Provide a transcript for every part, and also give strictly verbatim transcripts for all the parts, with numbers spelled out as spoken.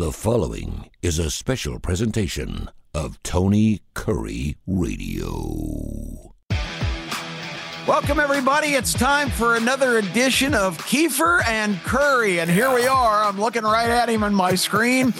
The following is a special presentation of Tony Curry Radio. Welcome, everybody. It's time for another edition of Kiefer and Curry. And here we are. I'm looking right at him on my screen.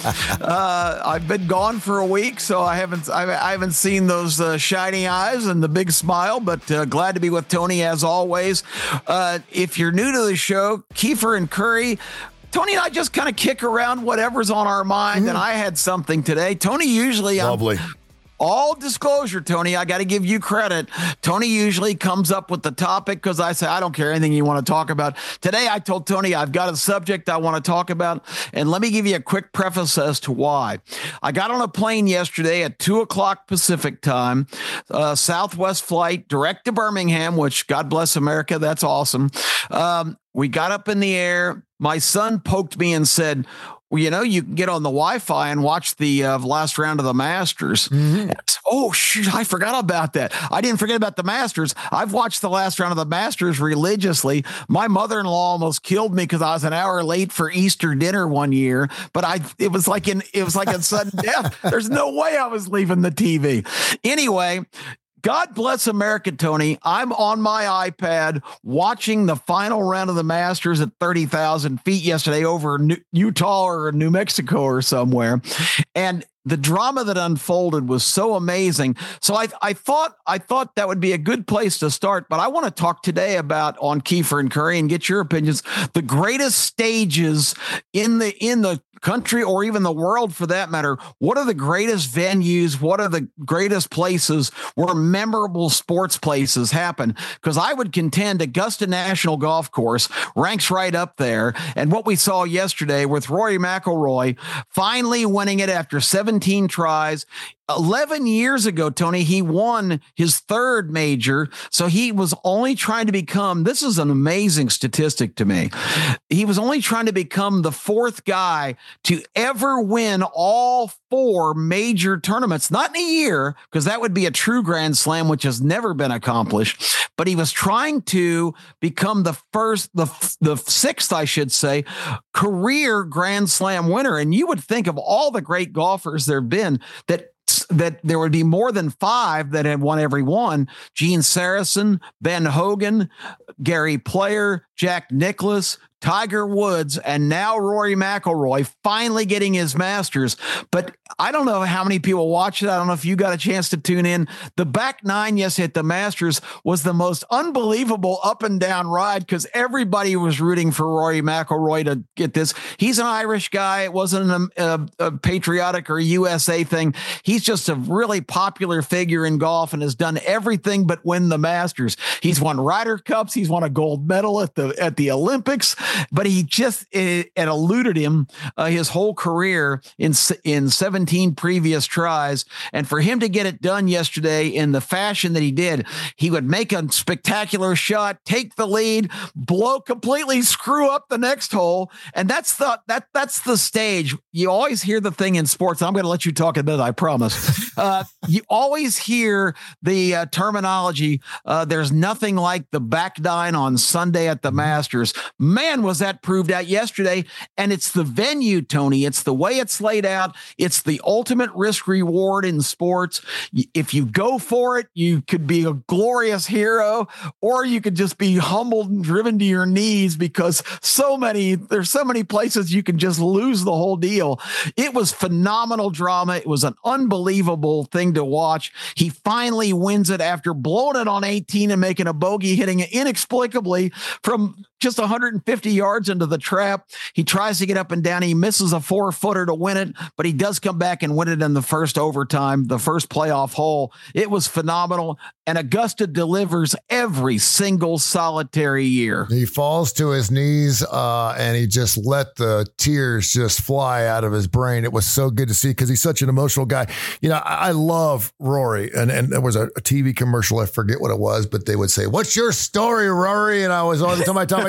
Uh, I've been gone for a week, so I haven't I haven't seen those uh, shiny eyes and the big smile, but uh, glad to be with Tony as always. Uh, if you're new to the show, Kiefer and Curry, Tony and I just kind of kick around whatever's on our mind, mm. and I had something today. Tony usually... Lovely. I'm, All disclosure, Tony, I got to give you credit. Tony usually comes up with the topic because I say, I don't care anything you want to talk about. Today, I told Tony I've got a subject I want to talk about. And let me give you a quick preface as to why. I got on a plane yesterday at two o'clock Pacific time, uh, Southwest flight direct to Birmingham, which God bless America. That's awesome. Um, we got up in the air. My son poked me and said, well, you know, you can get on the Wi-Fi and watch the uh, last round of the Masters. Mm-hmm. Oh, shoot, I forgot about that. I didn't forget about the Masters. I've watched the last round of the Masters religiously. My mother-in-law almost killed me because I was an hour late for Easter dinner one year. But I, it was like in, it was like a sudden death. There's no way I was leaving the T V. Anyway, God bless America, Tony. I'm on my iPad watching the final round of the Masters at thirty thousand feet yesterday over New- Utah or New Mexico or somewhere. And the drama that unfolded was so amazing. So I, I thought I thought that would be a good place to start. But I want to talk today about, on Kiefer and Curry, and get your opinions, the greatest stages in the in the country or even the world for that matter. What are the greatest venues? What are the greatest places where memorable sports places happen? Because I would contend Augusta National Golf Course ranks right up there. And what we saw yesterday with Rory McIlroy finally winning it after seventeen tries. eleven years ago, Tony, he won his third major. So he was only trying to become, this is an amazing statistic to me. He was only trying to become the fourth guy to ever win all four major tournaments, not in a year, because that would be a true Grand Slam, which has never been accomplished. But he was trying to become the first, the, the sixth, I should say, career Grand Slam winner. And you would think of all the great golfers there have been that that there would be more than five that had won every one. Gene Sarazen, Ben Hogan, Gary Player, Jack Nicklaus, Tiger Woods, and now Rory McIlroy finally getting his Masters. But I don't know how many people watch it. I don't know if you got a chance to tune in. The back nine, yes, at the Masters was the most unbelievable up and down ride because everybody was rooting for Rory McIlroy to get this. He's an Irish guy. It wasn't a, a, a patriotic or U S A thing. He's just a really popular figure in golf and has done everything but win the Masters. He's won Ryder Cups. He's won a gold medal at the at the Olympics. But he just, it, it eluded him uh, his whole career in in seventeen previous tries. And for him to get it done yesterday in the fashion that he did, he would make a spectacular shot, take the lead, blow, completely screw up the next hole. And that's the, that that's the stage. You always hear the thing in sports. I'm going to let you talk a bit, I promise. Uh, you always hear the uh, terminology. Uh, there's nothing like the back nine on Sunday at the Masters. Man, was that proved out yesterday. And it's the venue, Tony. It's the way it's laid out. It's the ultimate risk reward in sports. If you go for it, you could be a glorious hero, or you could just be humbled and driven to your knees because so many, there's so many places you can just lose the whole deal. It was phenomenal drama. It was an unbelievable thing to watch. He finally wins it after blowing it on eighteen and making a bogey, hitting it inexplicably from just one hundred fifty yards into the trap. He tries to get up and down. He misses a four footer to win it, but he does come back and win it in the first overtime, the first playoff hole. It was phenomenal. And Augusta delivers every single solitary year. He falls to his knees uh, and he just let the tears just fly out of his brain. It was so good to see because he's such an emotional guy. You know, I, I love Rory. And, and there was a, a T V commercial. I forget what it was, but they would say, "What's your story, Rory?" And I was all the time I talk,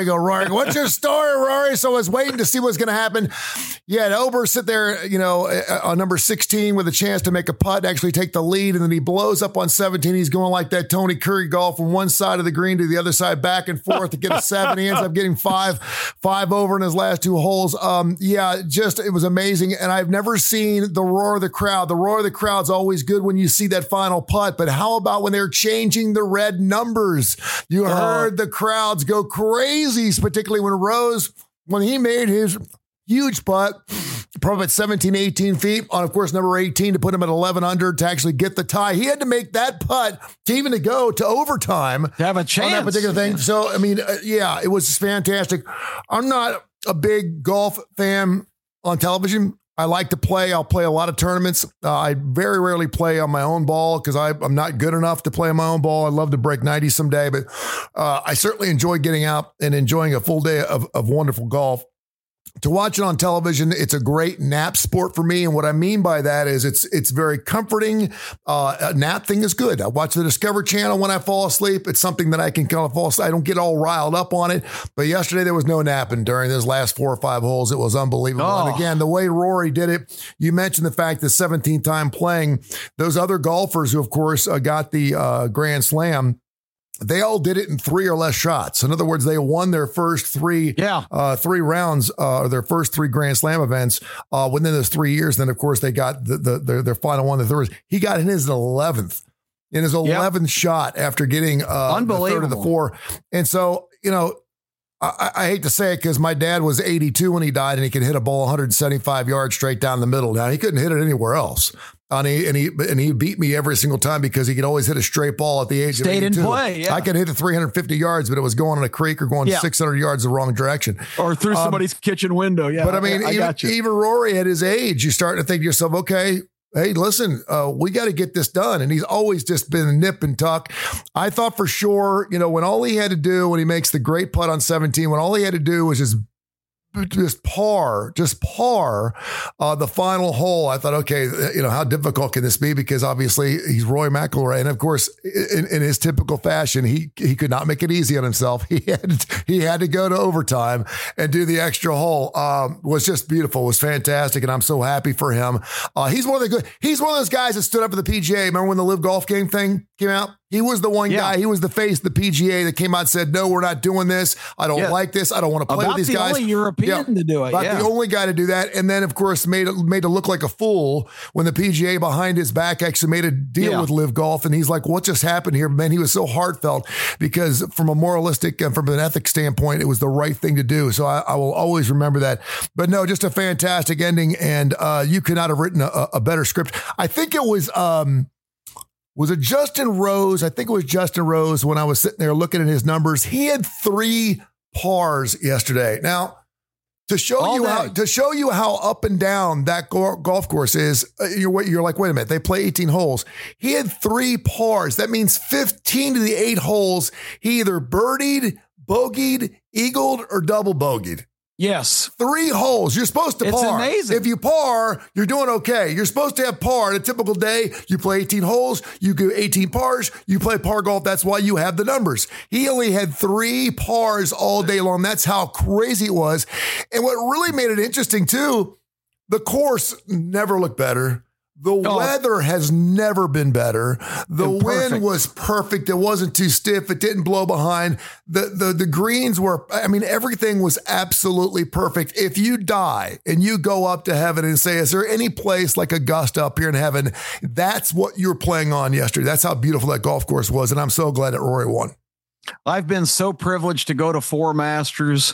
Rory go, Rory, what's your story, Rory? So I was waiting to see what's going to happen. Yeah, Ober sit there, you know, on number sixteen with a chance to make a putt, actually take the lead, and then he blows up on seventeen. He's going like that Tony Curry golf from one side of the green to the other side, back and forth to get a seven. He ends up getting five, five over in his last two holes. Um, yeah, just it was amazing, and I've never seen the roar of the crowd. The roar of the crowd's always good when you see that final putt, but how about when they're changing the red numbers? You heard the crowds go crazy, particularly when Rose, when he made his huge putt, probably at seventeen, eighteen feet on, of course, number eighteen to put him at eleven under to actually get the tie. He had to make that putt to even to go to overtime to have a chance on that particular thing. So, I mean, uh, yeah, it was fantastic. I'm not a big golf fan on television. I like to play. I'll play a lot of tournaments. Uh, I very rarely play on my own ball because I'm not good enough to play on my own ball. I'd love to break ninety someday, but uh, I certainly enjoy getting out and enjoying a full day of, of wonderful golf. To watch it on television, it's a great nap sport for me. And what I mean by that is it's it's very comforting. Uh, a nap thing is good. I watch the Discovery Channel when I fall asleep. It's something that I can kind of fall asleep. I don't get all riled up on it. But yesterday there was no napping during those last four or five holes. It was unbelievable. Oh. And again, the way Rory did it, you mentioned the fact the seventeenth time playing, those other golfers who, of course, uh, got the uh, Grand Slam, they all did it in three or less shots. In other words, they won their first three, yeah. uh, three rounds, uh, or their first three Grand Slam events uh, within those three years. Then, of course, they got the, the their, their final one. The third, he got in his eleventh, in his eleventh yep. shot after getting uh, the third of the four. And so, you know, I, I hate to say it because my dad was eighty-two when he died, and he could hit a ball one hundred seventy-five yards straight down the middle. Now he couldn't hit it anywhere else. And he, and he and he beat me every single time because he could always hit a straight ball at the age Stayed of eighty-two. In play, yeah. I could hit it three hundred fifty yards, but it was going in a creek or going yeah. six hundred yards the wrong direction. Or through um, somebody's kitchen window. Yeah. But I mean, I, I even, got you. even Rory at his age, you start to think to yourself, okay, hey, listen, uh, we got to get this done. And he's always just been nip and tuck. I thought for sure, you know, when all he had to do when he makes the great putt on seventeen, when all he had to do was just just par, just par uh, the final hole. I thought, okay, you know, how difficult can this be? Because obviously he's Rory McIlroy. And of course, in, in his typical fashion, he he could not make it easy on himself. He had, he had to go to overtime and do the extra hole. Um, was just beautiful. It was fantastic. And I'm so happy for him. Uh, he's one of the good, he's one of those guys that stood up for the P G A. Remember when the Live Golf Game thing came out? He was the one yeah. guy. He was the face of the P G A that came out and said, no, we're not doing this. I don't yeah. like this. I don't want to play About with these the guys. Only European yeah. to do it. About yeah. the only guy to do that. And then, of course, made it, made to look like a fool when the P G A behind his back actually made a deal yeah. with Live Golf. And he's like, what just happened here? Man, he was so heartfelt because from a moralistic and from an ethics standpoint, it was the right thing to do. So I, I will always remember that. But no, just a fantastic ending. And uh, you could not have written a, a better script. I think it was... Um, Was it Justin Rose? I think it was Justin Rose when I was sitting there looking at his numbers. He had three pars yesterday. Now, to show All you day. how to show you how up and down that go- golf course is, uh, you're you're like, wait a minute, they play eighteen holes. He had three pars. That means fifteen to the eight holes. He either birdied, bogeyed, eagled, or double bogeyed. Yes. Three holes. You're supposed to it's par. It's amazing. If you par, you're doing okay. You're supposed to have par. In a typical day, you play eighteen holes, you go eighteen pars, you play par golf. That's why you have the numbers. He only had three pars all day long. That's how crazy it was. And what really made it interesting too, the course never looked better. The oh. weather has never been better. The wind was perfect. It wasn't too stiff. It didn't blow behind. The, the, the greens were, I mean, everything was absolutely perfect. If you die and you go up to heaven and say, is there any place like Augusta up here in heaven? That's what you were playing on yesterday. That's how beautiful that golf course was. And I'm so glad that Rory won. I've been so privileged to go to four Masters.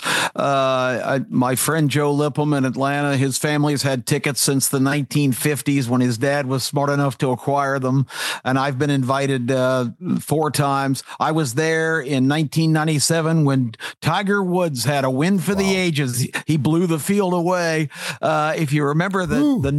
Uh, I, my friend Joe Lippum in Atlanta, his family has had tickets since the nineteen fifties when his dad was smart enough to acquire them. And I've been invited uh, four times. I was there in nineteen ninety-seven when Tiger Woods had a win for wow. the ages. He blew the field away. Uh, if you remember the, the note,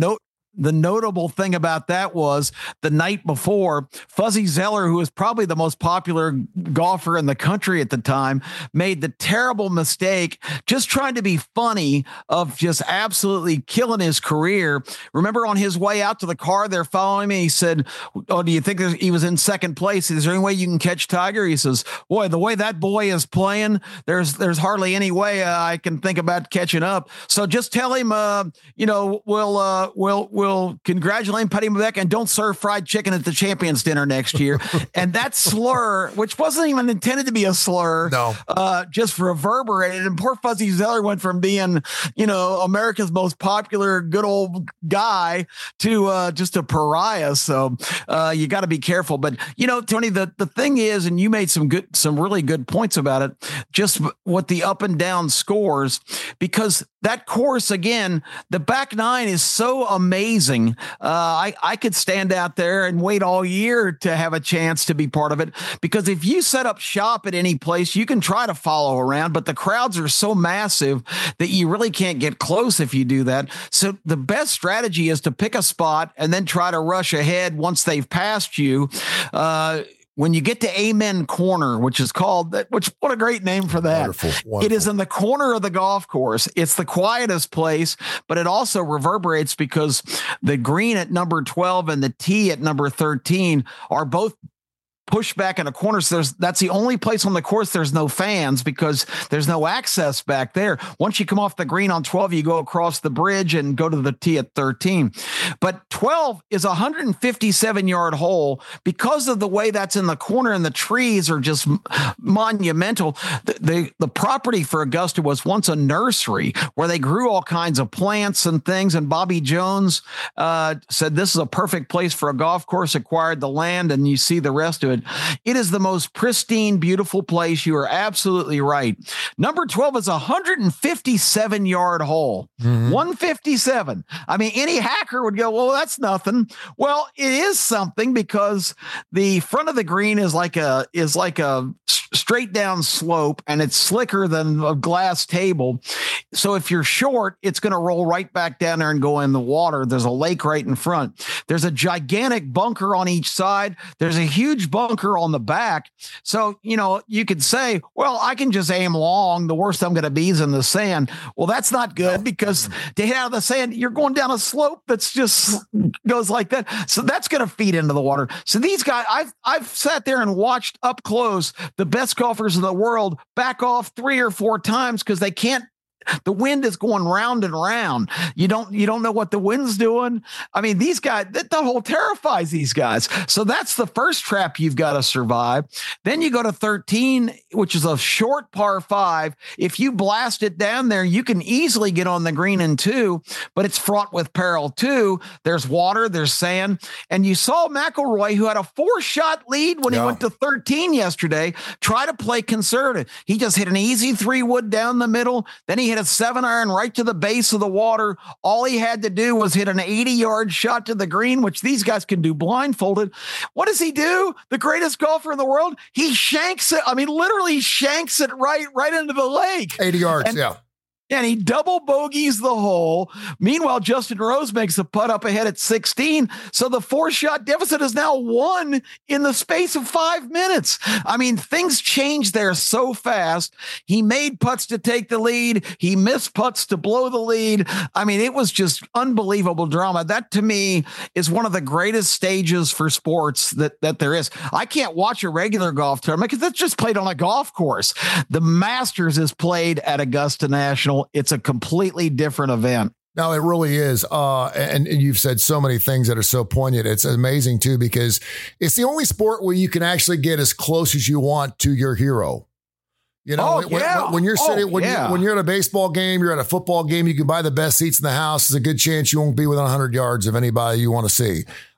the notable thing about that was the night before, Fuzzy Zoeller, who was probably the most popular golfer in the country at the time, made the terrible mistake just trying to be funny of just absolutely killing his career. Remember, on his way out to the car, they're following me. He said, "Oh, do you think he was in second place? Is there any way you can catch Tiger?" He says, "Boy, the way that boy is playing, there's there's hardly any way uh, I can think about catching up. So just tell him, uh, you know, we'll uh, we'll we'll congratulate him, pat him back, and don't serve fried chicken at the Champions Dinner next year." And that slur, which wasn't even intended to be a slur, no, uh, just reverberated. And poor Fuzzy Zoeller went from being, you know, America's most popular good old guy to uh, just a pariah. So uh, you got to be careful. But you know, Tony, the the thing is, and you made some good, some really good points about it. Just what the up and down scores, because that course, again, the back nine is so amazing. Uh, I, I could stand out there and wait all year to have a chance to be part of it, because if you set up shop at any place, you can try to follow around, but the crowds are so massive that you really can't get close if you do that. So the best strategy is to pick a spot and then try to rush ahead once they've passed you. Uh, When you get to Amen Corner, which is called that, which what a great name for that. Wonderful, wonderful. It is in the corner of the golf course. It's the quietest place, but it also reverberates because the green at number twelve and the tee at number thirteen are both pushed back in a corner. So there's, that's the only place on the course there's no fans, because there's no access back there. Once you come off the green on twelve, you go across the bridge and go to the tee at thirteen. But twelve is a one hundred fifty-seven yard hole because of the way that's in the corner, and the trees are just monumental. The, the, the property for Augusta was once a nursery where they grew all kinds of plants and things. And Bobby Jones uh, said, this is a perfect place for a golf course, acquired the land, and you see the rest of it. It is the most pristine, beautiful place. You are absolutely right. Number twelve is a one hundred fifty-seven yard hole. Mm-hmm. one fifty-seven. I mean, any hacker would go, well, that's nothing. Well, it is something, because the front of the green is like a, is like a straight down slope, and it's slicker than a glass table. So if you're short, it's going to roll right back down there and go in the water. There's a lake right in front. There's a gigantic bunker on each side. There's a huge bunker on the back. So, you know, you could say, well, I can just aim long. The worst I'm going to be is in the sand. Well, that's not good, because to hit out of the sand, you're going down a slope that's just goes like that. So that's going to feed into the water. So these guys, I've, I've sat there and watched up close the best golfers in the world back off three or four times because they can't. The wind is going round and round. You don't, you don't know what the wind's doing. I mean, these guys, that the whole terrifies these guys. So that's the first trap you've got to survive. Then you go to thirteen, which is a short par five. If you blast it down there, you can easily get on the green in two, but it's fraught with peril too. There's water, there's sand. And you saw McIlroy, who had a four shot lead when yeah. he went to thirteen yesterday, try to play conservative. He just hit an easy three wood down the middle. Then he hit a seven iron right to the base of the water. All he had to do was hit an eighty yard shot to the green, which these guys can do blindfolded. What does he do? The greatest golfer in the world. He shanks it. I mean, literally shanks it right, right into the lake. eighty yards. And, yeah. And he double bogeys the hole. Meanwhile, Justin Rose makes a putt up ahead at sixteen. So the four shot deficit is now one in the space of five minutes. I mean, things change there so fast. He made putts to take the lead. He missed putts to blow the lead. I mean, it was just unbelievable drama. That to me is one of the greatest stages for sports that, that there is. I can't watch a regular golf tournament because that's just played on a golf course. The Masters is played at Augusta National. It's a completely different event. No, it really is. Uh, and, and you've said so many things that are so poignant. It's amazing, too, because it's the only sport where you can actually get as close as you want to your hero. You know, oh, when, yeah. when, when you're sitting, oh, when, yeah. you, when you're at a baseball game, you're at a football game, you can buy the best seats in the house. There's a good chance you won't be within one hundred yards of anybody you want to see.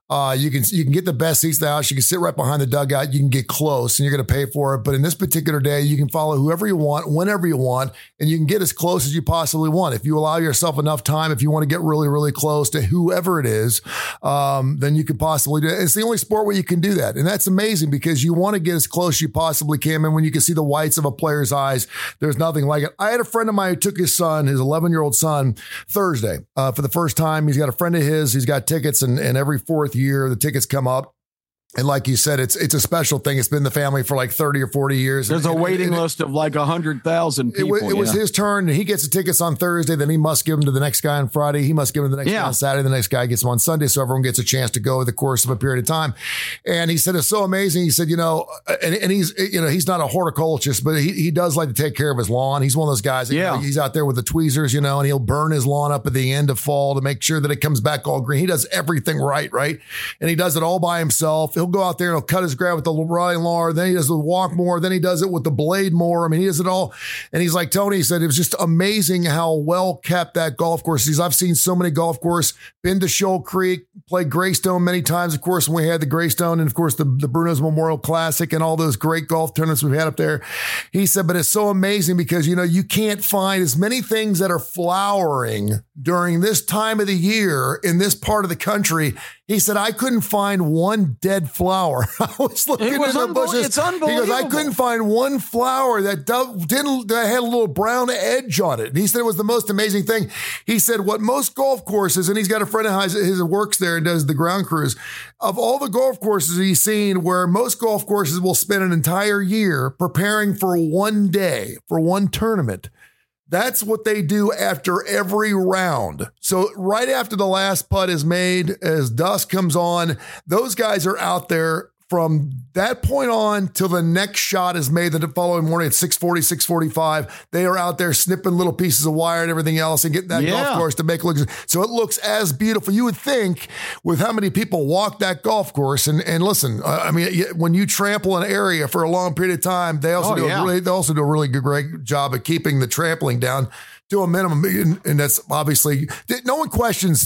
Uh, you can you can get the best seats in the house. You can sit right behind the dugout. You can get close, and you're going to pay for it. But in this particular day, you can follow whoever you want, whenever you want, and you can get as close as you possibly want. If you allow yourself enough time, if you want to get really, really close to whoever it is, um, then you could possibly do it. It's the only sport where you can do that, and that's amazing because you want to get as close as you possibly can. And when you can see the whites of a player's eyes, there's nothing like it. I had a friend of mine who took his son, his eleven-year-old son, Thursday uh, for the first time. He's got a friend of his. He's got tickets, and, and every fourth year the tickets come up. And like you said, it's it's a special thing. It's been in the family for like thirty or forty years. There's and, a waiting and, and list of like one hundred thousand people. It, was, it yeah. was his turn. And he gets the tickets on Thursday. Then he must give them to the next guy on Friday. He must give them to the next yeah. guy on Saturday. The next guy gets them on Sunday. So everyone gets a chance to go over the course of a period of time. And he said, it's so amazing. He said, you know, and, and he's, you know, he's not a horticulturist, but he, he does like to take care of his lawn. He's one of those guys. That, yeah. you know, he's out there with the tweezers, you know, and he'll burn his lawn up at the end of fall to make sure that it comes back all green. He does everything right. Right. And he does it all by himself. He'll go out there and he'll cut his grass with the riding lawnmower, then he does the walk mower, then he does it with the blade mower. I mean, he does it all. And he's like, Tony, he said, it was just amazing how well kept that golf course is. I've seen so many golf courses, been to Shoal Creek, played Greystone many times, of course, when we had the Greystone and of course the, the Bruno's Memorial Classic and all those great golf tournaments we've had up there. He said, but it's so amazing because, you know, you can't find as many things that are flowering during this time of the year in this part of the country. He said, I couldn't find one dead flower. I was looking in the bushes. It's unbelievable. He goes, I couldn't find one flower that didn't that had a little brown edge on it. And he said it was the most amazing thing. He said what most golf courses, and he's got a friend of his, his works there and does the ground crews, of all the golf courses he's seen where most golf courses will spend an entire year preparing for one day, for one tournament. That's what they do after every round. So right after the last putt is made, as dusk comes on, those guys are out there from that point on till the next shot is made the following morning at six forty, six forty-five. They are out there snipping little pieces of wire and everything else and getting that yeah. golf course to make it look so it looks as beautiful. You would think with how many people walk that golf course and, and listen, I mean, when you trample an area for a long period of time, they also oh, do yeah. a really, they also do a really good, great job of keeping the trampling down to a minimum. And, and that's obviously, no one questions,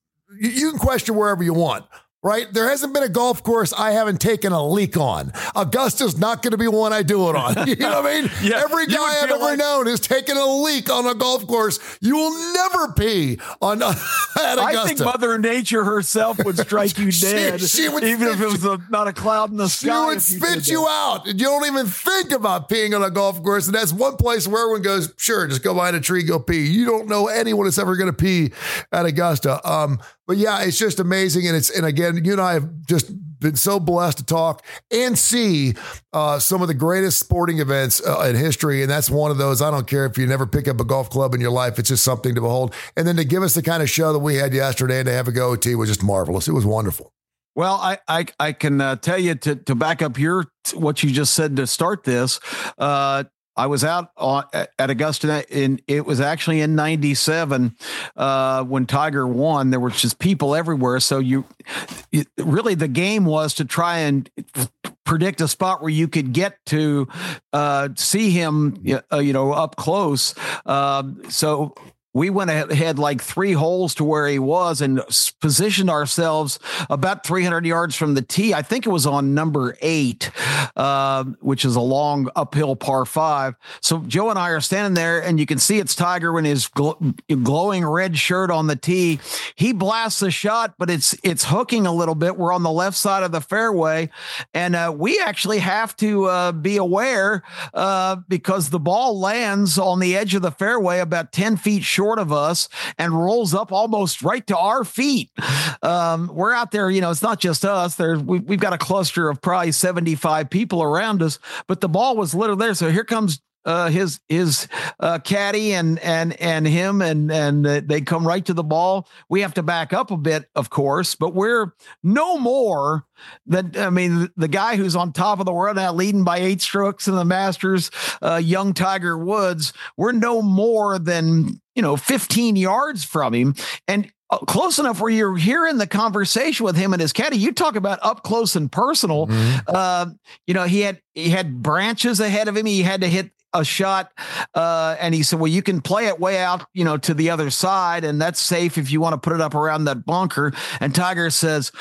you can question wherever you want. Right? There hasn't been a golf course I haven't taken a leak on. Augusta's not going to be one I do it on. You know what I mean? yeah, Every guy I've ever like- known has taken a leak on a golf course. You will never pee on uh, at Augusta. I think Mother Nature herself would strike you dead, she, she would even if it was a, not a cloud in the sky. She would spit you, you out. And you don't even think about peeing on a golf course. And that's one place where everyone goes, sure, just go behind a tree, go pee. You don't know anyone that's ever going to pee at Augusta. Um, But yeah, it's just amazing. And it's, and again, you and I have just been so blessed to talk and see uh, some of the greatest sporting events uh, in history. And that's one of those. I don't care if you never pick up a golf club in your life. It's just something to behold. And then to give us the kind of show that we had yesterday and to have a go at was just marvelous. It was wonderful. Well, I I, I can uh, tell you to, to back up your, what you just said to start this, uh, I was out on, at Augusta, and it was actually in ninety-seven uh, when Tiger won. There were just people everywhere. So you, it, really, the game was to try and predict a spot where you could get to uh, see him, uh, you know, up close. Um, so. We went ahead like three holes to where he was and positioned ourselves about three hundred yards from the tee. I think it was on number eight, uh, which is a long uphill par five. So Joe and I are standing there, and you can see it's Tiger in his gl- glowing red shirt on the tee. He blasts a shot, but it's it's hooking a little bit. We're on the left side of the fairway, and uh, we actually have to uh, be aware uh, because the ball lands on the edge of the fairway about ten feet short of us and rolls up almost right to our feet. Um, we're out there, you know, it's not just us. There's we, we've got a cluster of probably seventy-five people around us, but the ball was literally there. So here comes uh, his his uh, caddy and and and him, and and uh, they come right to the ball. We have to back up a bit, of course, but we're no more than, I mean, the guy who's on top of the world now, leading by eight strokes in the Masters, uh, young Tiger Woods. We're no more than, you know, fifteen yards from him, and uh, close enough where you're hearing the conversation with him and his caddy. You talk about up close and personal. Mm-hmm. Uh, you know, he had he had branches ahead of him. He had to hit a shot, uh, and he said, well, you can play it way out, you know, to the other side, and that's safe if you want to put it up around that bunker. And Tiger says,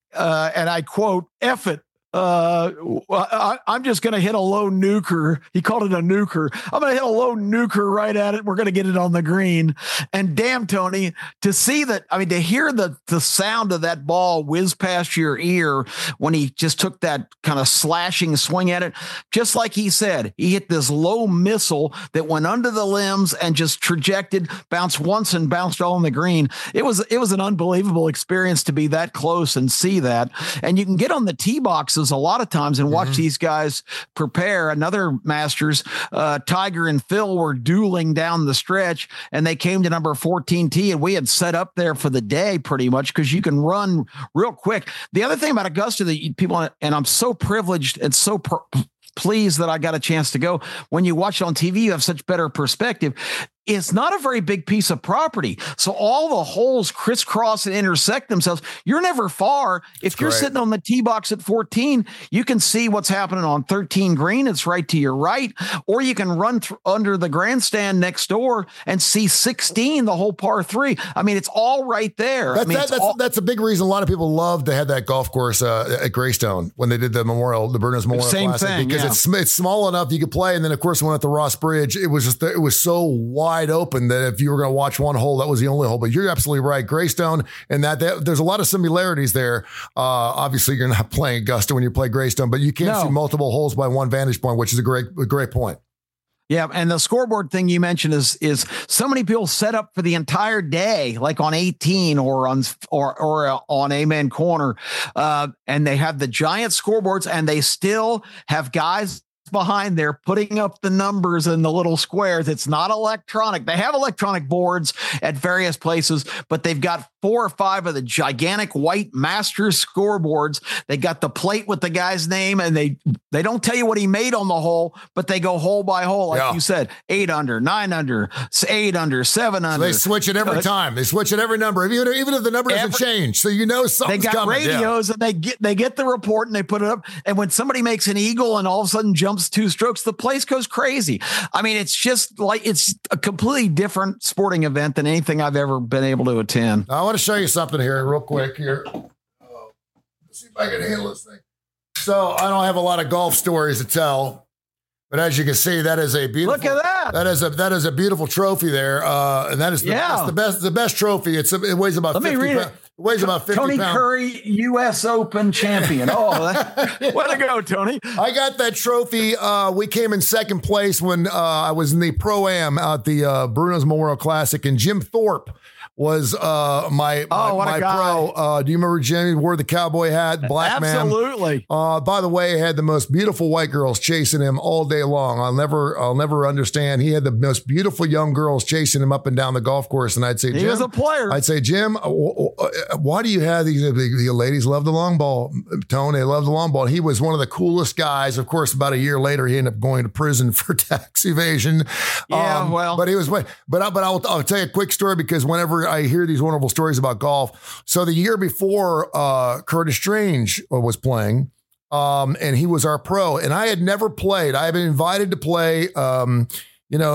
uh, and I quote, "F it. Uh, I, I'm just going to hit a low nuker." He called it a nuker. I'm going to hit a low nuker right at it. We're going to get it on the green. And damn, Tony, to see that, I mean, to hear the, the sound of that ball whiz past your ear when he just took that kind of slashing swing at it, just like he said, he hit this low missile that went under the limbs and just trajected, bounced once and bounced all on the green. It was, it was an unbelievable experience to be that close and see that. And you can get on the tee boxes a lot of times and watch mm-hmm. these guys prepare. Another Masters, uh, Tiger and Phil were dueling down the stretch, and they came to number fourteen tee, and we had set up there for the day pretty much because you can run real quick. The other thing about Augusta that people, and I'm so privileged and so per- pleased that I got a chance to go. When you watch it on T V, you have such better perspective. It's not a very big piece of property. So all the holes crisscross and intersect themselves. You're never far. If That's you're great. Sitting on the tee box at fourteen, you can see what's happening on thirteen green. It's right to your right. Or you can run th- under the grandstand next door and see sixteen, the whole par three. I mean, it's all right there. That's, I mean, that, that's, all- that's a big reason a lot of people love to have that golf course uh, at Greystone when they did the Memorial, the Bruno's Memorial Same Classic. thing, because yeah. it's, it's small enough you could play. And then, of course, when at the Ross Bridge, it was just, it was so wide open that if you were going to watch one hole, that was the only hole. But you're absolutely right. Greystone, and that, that there's a lot of similarities there. Uh, obviously, you're not playing Augusta when you play Greystone, but you can't no. see multiple holes by one vantage point, which is a great, a great point. Yeah, and the scoreboard thing you mentioned is is so many people set up for the entire day, like on eighteen or on or or on Amen Corner, uh, and they have the giant scoreboards, and they still have guys behind there putting up the numbers in the little squares. It's not electronic. They have electronic boards at various places, but they've got four or five of the gigantic white Masters scoreboards. They got the plate with the guy's name, and they they don't tell you what he made on the hole, but they go hole by hole, like yeah. you said, eight under, nine under, eight under, seven under. So they switch it every uh, time. They switch it every number, even even if the number doesn't change. So you know something's coming. They got coming. radios, yeah. and they get they get the report and they put it up. And when somebody makes an eagle and all of a sudden jumps two strokes, the place goes crazy. I mean, it's just like it's a completely different sporting event than anything I've ever been able to attend. I want to show you something here real quick here. Uh, let's see if I can handle this thing. So I don't have a lot of golf stories to tell, but as you can see, that is a beautiful. Look at that. That is a that is a beautiful trophy there, uh, and that is the, yeah. that's the best the best trophy. It's it weighs about Let fifty me read pounds. it. It weighs about fifty Tony pounds. Curry, U S Open champion. Oh, that, way to go, Tony. I got that trophy. Uh, we came in second place when uh, I was in the Pro-Am at the uh, Bruno's Memorial Classic, and Jim Thorpe was uh, my, my, oh, what my a guy. pro. Uh, do you remember Jim? He wore the cowboy hat, black man. Absolutely. Uh, by the way, he had the most beautiful white girls chasing him all day long. I'll never, I'll never understand. He had the most beautiful young girls chasing him up and down the golf course. And I'd say, Jim, he was a player. I'd say, Jim, why do you have these? The ladies love the long ball. Tony, they love the long ball. And he was one of the coolest guys. Of course, about a year later, he ended up going to prison for tax evasion. Yeah, um, well, but he was, but, but I'll, I'll tell you a quick story because whenever I hear these wonderful stories about golf. So the year before, uh, Curtis Strange was playing, um, and he was our pro, and I had never played. I had been invited to play. Um, You know,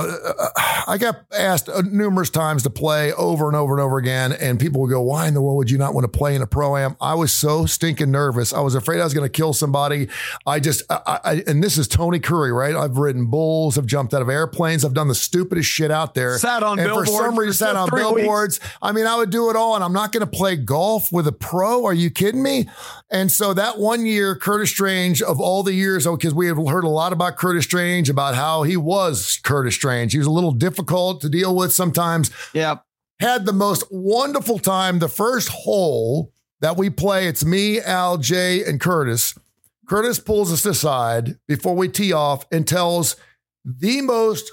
I got asked numerous times to play over and over and over again, and people would go, why in the world would you not want to play in a Pro-Am? I was so stinking nervous. I was afraid I was going to kill somebody. I just, I, I, and this is Tony Curry, right? I've ridden bulls. I've jumped out of airplanes. I've done the stupidest shit out there. Sat on and billboards. For some reason, sat on billboards. Weeks. I mean, I would do it all, and I'm not going to play golf with a pro. Are you kidding me? And so that one year, Curtis Strange, of all the years, because we have heard a lot about Curtis Strange, about how he was Curtis Strange. He was a little difficult to deal with sometimes. Yeah. Had the most wonderful time. The first hole that we play, it's me, Al, Jay, and Curtis. Curtis pulls us aside before we tee off and tells the most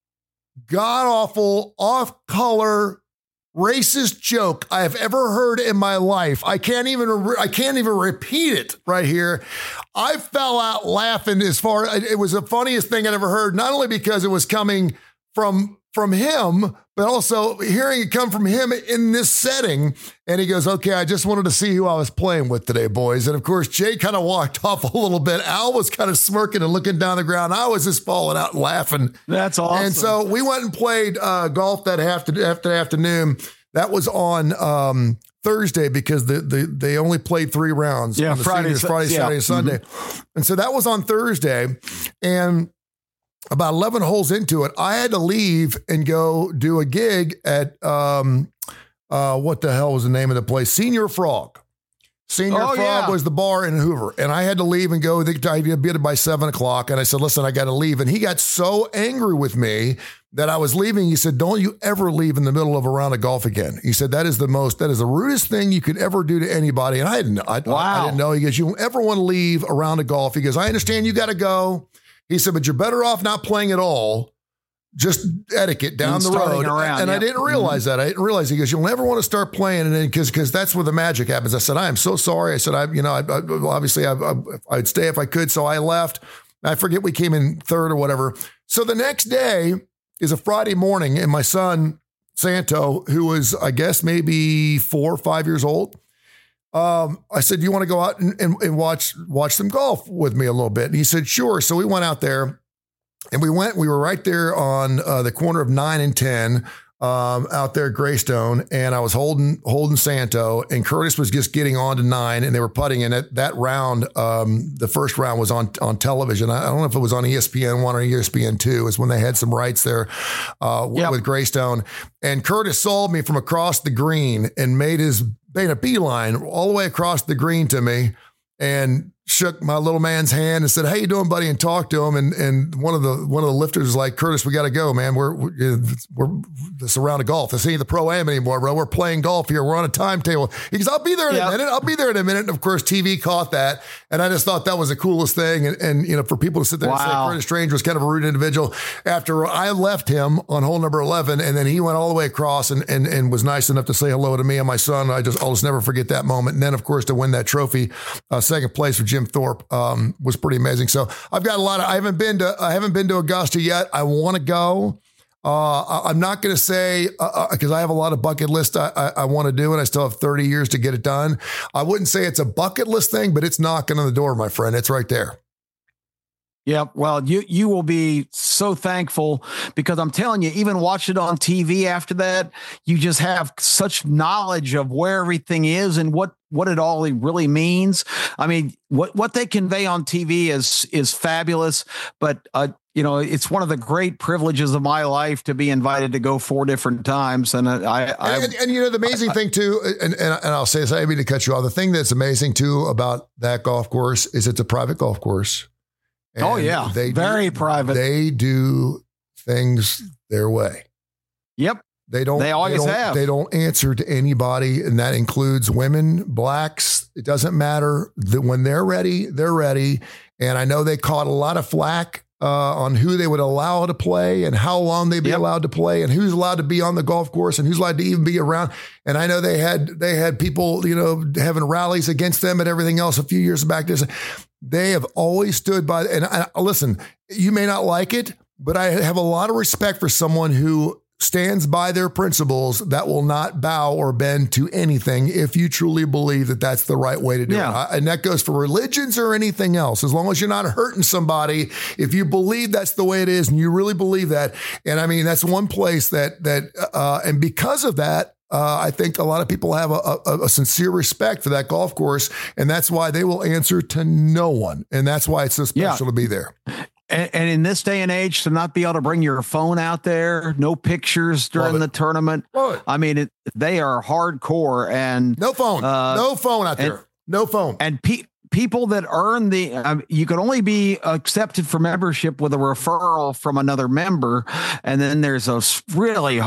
god-awful, off-color, racist joke I have ever heard in my life. I can't even I can't even repeat it right here. I fell out laughing. As far it was the funniest thing I'd ever heard, not only because it was coming from from him, but also hearing it come from him in this setting. And he goes, okay, I just wanted to see who I was playing with today, boys. And of course, Jay kind of walked off a little bit. Al was kind of smirking and looking down the ground. I was just falling out and laughing. That's awesome. And so we went and played uh, golf that after, after afternoon. That was on um, Thursday because the, the they only played three rounds. Yeah, on the Friday, seniors, Friday, yeah. Saturday, and Sunday. Mm-hmm. And so that was on Thursday. And about eleven holes into it, I had to leave and go do a gig at, um, uh, what the hell was the name of the place? Senior Frog. Senior oh, Frog yeah. was the bar in Hoover. And I had to leave and go. I had to be by seven o'clock. And I said, listen, I got to leave. And he got so angry with me that I was leaving. He said, don't you ever leave in the middle of a round of golf again. He said, that is the most, that is the rudest thing you could ever do to anybody. And I didn't, I, wow. I, I didn't know. He goes, you don't ever want to leave a round of golf. He goes, I understand you got to go. He said, but you're better off not playing at all. Just etiquette down and the road. Around, and yep. I didn't realize mm-hmm. that. I didn't realize he goes, you'll never want to start playing. And then because because that's where the magic happens. I said, I am so sorry. I said, I, you know, I, I, obviously I, I, I'd stay if I could. So I left. I forget we came in third or whatever. So the next day is a Friday morning. And my son, Santo, who was, I guess, maybe four or five years old. Um, I said, do you want to go out and, and, and watch, watch some golf with me a little bit? And he said, sure. So we went out there. And we went, we were right there on uh, the corner of nine and ten um, out there at Greystone. And I was holding, holding Santo, and Curtis was just getting on to nine, and they were putting in it. That round, um, the first round was on, on television. I don't know if it was on E S P N one or E S P N two is when they had some rights there uh, yep. with Greystone. And Curtis saw me from across the green and made his, made a beeline all the way across the green to me and shook my little man's hand and said, "How you doing, buddy?" and talked to him. And and one of the one of the lifters was like, "Curtis, we got to go, man. We're we're, we're this is a round of golf. This ain't the pro-am anymore, bro. We're playing golf here. We're on a timetable." He goes, "I'll be there in yep. a minute. I'll be there in a minute." And of course, T V caught that, and I just thought that was the coolest thing. And, and you know, for people to sit there wow. and say Curtis Strange was kind of a rude individual after I left him on hole number eleven, and then he went all the way across and and and was nice enough to say hello to me and my son. I just I'll just never forget that moment. And then, of course, to win that trophy, uh, second place for Jim Thorpe. Um, was pretty amazing. So I've got a lot of, I haven't been to, I haven't been to Augusta yet. I want to go. Uh, I'm not going to say, uh, uh, cause I have a lot of bucket list I, I, I want to do, and I still have thirty years to get it done. I wouldn't say it's a bucket list thing, but it's knocking on the door, my friend. It's right there. Yep. Well, you, you will be so thankful, because I'm telling you, even watch it on T V after that, you just have such knowledge of where everything is and what, what it all really means. I mean, what, what they convey on T V is, is fabulous, but, uh, you know, it's one of the great privileges of my life to be invited to go four different times. And I, I, and, and, and you know, the amazing I, thing too, and, and, and I'll say this, I didn't mean to cut you off. The thing that's amazing too about that golf course is it's a private golf course. And oh yeah, they very do, private. They do things their way. Yep. They don't, they always they don't, have. They don't answer to anybody. And that includes women, blacks. It doesn't matter that when they're ready, they're ready. And I know they caught a lot of flack uh, on who they would allow to play and how long they'd be yep. allowed to play and who's allowed to be on the golf course and who's allowed to even be around. And I know they had, they had people, you know, having rallies against them and everything else a few years back. They have always stood by, and I, listen, you may not like it, but I have a lot of respect for someone who stands by their principles that will not bow or bend to anything if you truly believe that that's the right way to do yeah. it. And that goes for religions or anything else. As long as you're not hurting somebody, if you believe that's the way it is and you really believe that. And I mean, that's one place that, that, uh, and because of that, Uh, I think a lot of people have a, a, a sincere respect for that golf course, and that's why they will answer to no one. And that's why it's so special yeah. to be there. And, and in this day and age, to not be able to bring your phone out there, no pictures during the tournament. I mean, it, they are hardcore, and no phone, uh, no phone out and, there, no phone. And pe- people that earn the, uh, you can only be accepted for membership with a referral from another member. And then there's a really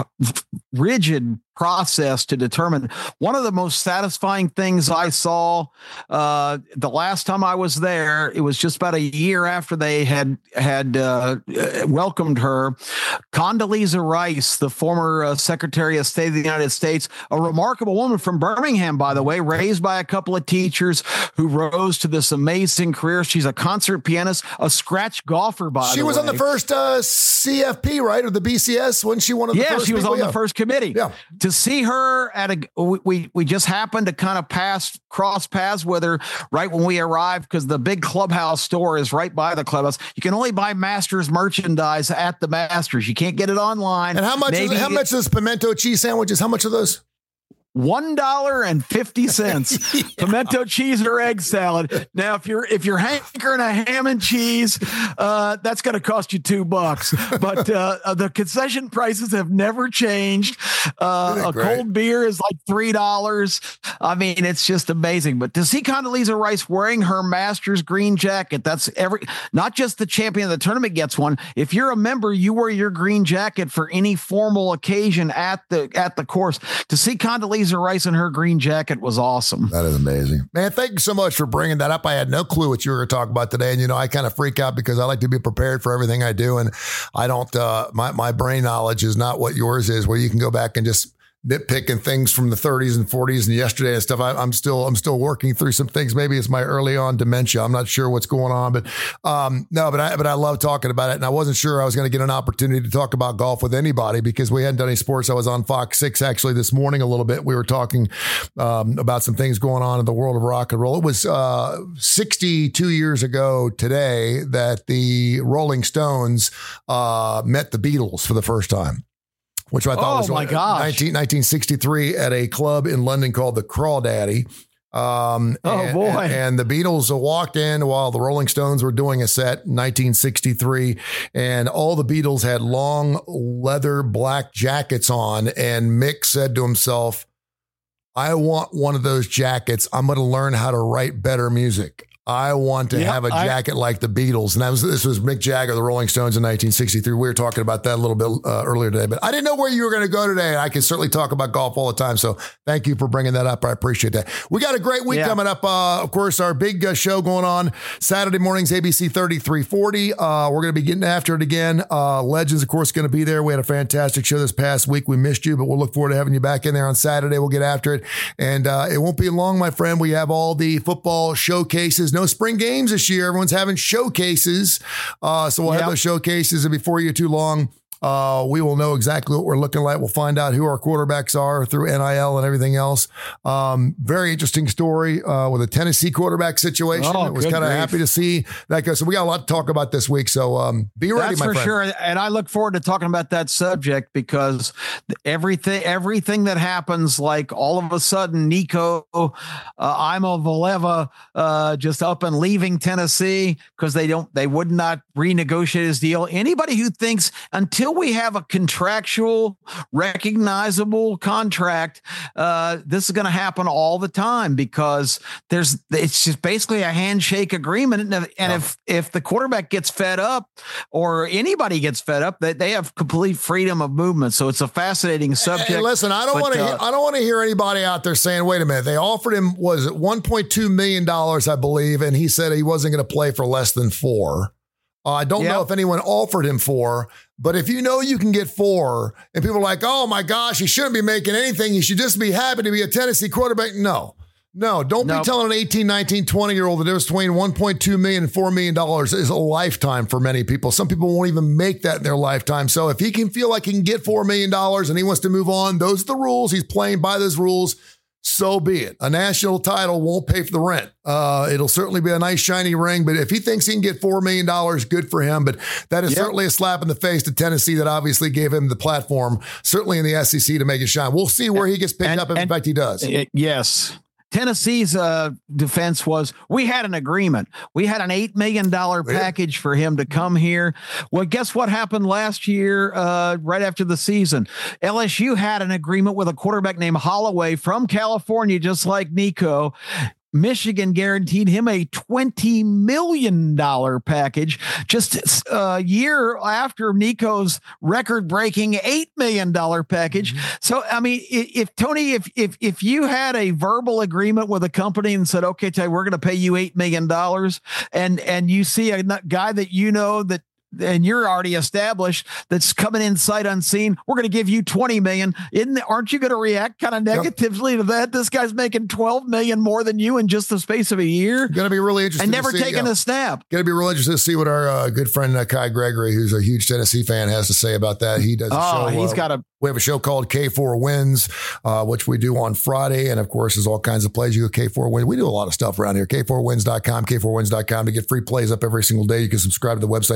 rigid process to determine. One of the most satisfying things I saw uh, the last time I was there, it was just about a year after they had had uh, welcomed her. Condoleezza Rice, the former uh, Secretary of State of the United States, a remarkable woman from Birmingham, by the way, raised by a couple of teachers who rose to this amazing career. She's a concert pianist, a scratch golfer, by the way. She was on the first uh, C F P, right? Or the B C S when she won the yeah, first she was people? on yeah. the first committee. Yeah. To see her at a, we, we just happened to kind of pass, cross paths with her right when we arrived, because the big clubhouse store is right by the clubhouse. You can only buy Masters merchandise at the Masters. You can't get it online. And how much, Maybe is, how much is pimento cheese sandwiches? How much are those? one dollar and fifty cents. Yeah. Pimento cheese or egg salad. Now, if you're if you're hankering a ham and cheese, uh, that's going to cost you two bucks. But uh, the concession prices have never changed. Uh, a great? cold beer is like three dollars. I mean, it's just amazing. But to see Condoleezza Rice wearing her Masters green jacket, that's every not just the champion of the tournament gets one. If you're a member, you wear your green jacket for any formal occasion at the at the course. To see Condoleezza Rice in her green jacket was awesome. That is amazing, man. Thank you so much for bringing that up. I had no clue what you were going to talk about today, and you know, I kind of freak out because I like to be prepared for everything I do, and I don't. Uh, my my brain knowledge is not what yours is, where you can go back and just nitpicking things from the thirties and forties and yesterday and stuff. I, I'm still, I'm still working through some things. Maybe it's my early on dementia. I'm not sure what's going on, but um, no, but I, but I love talking about it. And I wasn't sure I was going to get an opportunity to talk about golf with anybody because we hadn't done any sports. I was on Fox six actually this morning a little bit. We were talking um, about some things going on in the world of rock and roll. It was uh, sixty-two years ago today that the Rolling Stones uh, met the Beatles for the first time, which I thought oh was my gosh. nineteen, nineteen sixty-three at a club in London called the Crawdaddy. Um, oh, and, boy. And, and the Beatles walked in while the Rolling Stones were doing a set in nineteen sixty-three. And all the Beatles had long leather black jackets on. And Mick said to himself, I want one of those jackets. I'm going to learn how to write better music. I want to yep, have a jacket I, like the Beatles. And that was, this was Mick Jagger, the Rolling Stones in nineteen sixty-three. We were talking about that a little bit uh, earlier today, but I didn't know where you were going to go today. I can certainly talk about golf all the time. So thank you for bringing that up. I appreciate that. We got a great week yeah. coming up. Uh, of course, our big uh, show going on Saturday mornings, A B C thirty-three forty. Uh, we're going to be getting after it again. Uh, Legends, of course, going to be there. We had a fantastic show this past week. We missed you, but we'll look forward to having you back in there on Saturday. We'll get after it. And uh, it won't be long, my friend. We have all the football showcases. No spring games this year. Everyone's having showcases. Uh, so we'll yep. have those showcases, and before you too long, Uh, we will know exactly what we're looking like. We'll find out who our quarterbacks are through N I L and everything else. Um, very interesting story uh, with a Tennessee quarterback situation. Oh, I was kind of happy to see that go. So we got a lot to talk about this week. So um, be ready, That's my for friend. sure. And I look forward to talking about that subject because everything, everything that happens, like all of a sudden, Nico uh, Iamaleava uh, just up and leaving Tennessee because they don't, they would not renegotiate his deal. Anybody who thinks until we have a contractual, recognizable contract, uh, this is going to happen all the time because there's it's just basically a handshake agreement. And, if, and yeah. if if the quarterback gets fed up or anybody gets fed up, that they have complete freedom of movement. So it's a fascinating subject. Hey, listen, I don't want to. Uh, I don't want to hear anybody out there saying, "Wait a minute." They offered him was it one point two million dollars, I believe, and he said he wasn't going to play for less than four. Uh, I don't yep. know if anyone offered him four, but if you know you can get four and people are like, oh my gosh, he shouldn't be making anything. He should just be happy to be a Tennessee quarterback. No, no, don't nope. be telling an eighteen, nineteen, twenty year old the difference between one point two million and four million dollars is a lifetime for many people. Some people won't even make that in their lifetime. So if he can feel like he can get four million dollars and he wants to move on, those are the rules. He's playing by those rules. So be it. A national title won't pay for the rent. Uh, it'll certainly be a nice shiny ring, but if he thinks he can get four million dollars, good for him. But that is yep. certainly a slap in the face to Tennessee that obviously gave him the platform, certainly in the S E C, to make it shine. We'll see where he gets picked and, up if and, in fact he does. It, yes. Tennessee's uh, defense was, we had an agreement. We had an eight million dollars package for him to come here. Well, guess what happened last year, uh, right after the season? L S U had an agreement with a quarterback named Holloway from California, just like Nico. Michigan guaranteed him a twenty million dollars package just a year after Nico's record-breaking eight million dollars package. Mm-hmm. So, I mean, if, if Tony, if if if you had a verbal agreement with a company and said, okay, Ty, we're going to pay you eight million dollars, and and you see a guy that you know that and you're already established that's coming in sight unseen, we're going to give you twenty million. Isn't, aren't you going to react kind of negatively yep. to that? This guy's making twelve million more than you in just the space of a year. Going to be really interesting. And never to see, taken yeah. a snap. Going to be really interesting to see what our uh, good friend uh, Kai Gregory, who's a huge Tennessee fan, has to say about that. He does a oh, show. He's uh, got a. We have a show called K four Wins, uh, which we do on Friday. And of course, there's all kinds of plays. You go K four Wins. We do a lot of stuff around here. K four wins dot com, K four wins dot com to get free plays up every single day. You can subscribe to the website, K four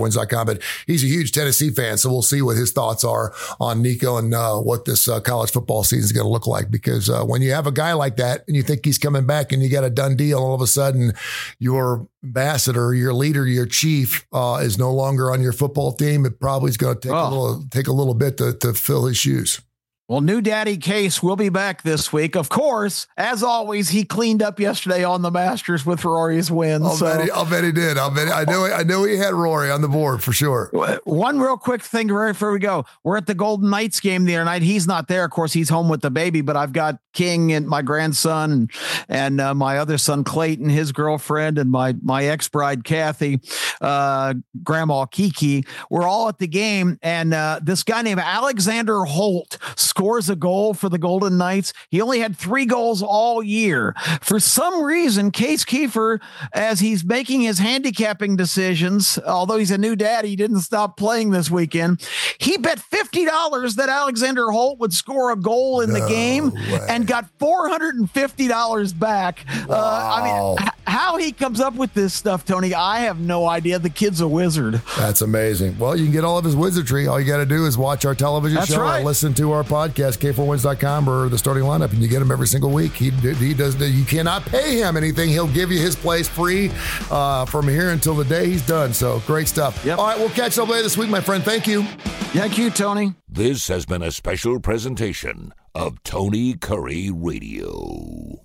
wins dot com, but he's a huge Tennessee fan. So we'll see what his thoughts are on Nico and uh, what this uh, college football season is going to look like. Because uh, when you have a guy like that and you think he's coming back and you got a done deal, all of a sudden your ambassador, your leader, your chief uh, is no longer on your football team, it probably is going to take oh. a little take a little bit to, to fill his shoes. Well, new daddy Case will be back this week. Of course, as always, he cleaned up yesterday on the Masters with Rory's win. I'll, so. bet, he, I'll bet he did. I'll bet. I know. I know he had Rory on the board for sure. One real quick thing right before we go. We're at the Golden Knights game the other night. He's not there. Of course, he's home with the baby, but I've got King and my grandson and, and uh, my other son, Clayton, his girlfriend, and my, my ex-bride, Kathy, uh, grandma Kiki. We're all at the game. And uh, this guy named Alexander Holt scores a goal for the Golden Knights. He only had three goals all year. For some reason, Case Kiefer, as he's making his handicapping decisions, although he's a new dad, he didn't stop playing this weekend. He bet fifty dollars that Alexander Holt would score a goal in no the game way. and got four hundred fifty dollars back. Wow. Uh, I mean, h- how he comes up with this stuff, Tony, I have no idea. The kid's a wizard. That's amazing. Well, you can get all of his wizardry. All you got to do is watch our television That's show right. or listen to our podcast, K four wins dot com, or the starting lineup, and you get him every single week. He he does. You cannot pay him anything. He'll give you his place free uh, from here until the day he's done. So great stuff. Yep. All right, we'll catch up later this week, my friend. Thank you. Thank you, Tony. This has been a special presentation of Tony Curry Radio.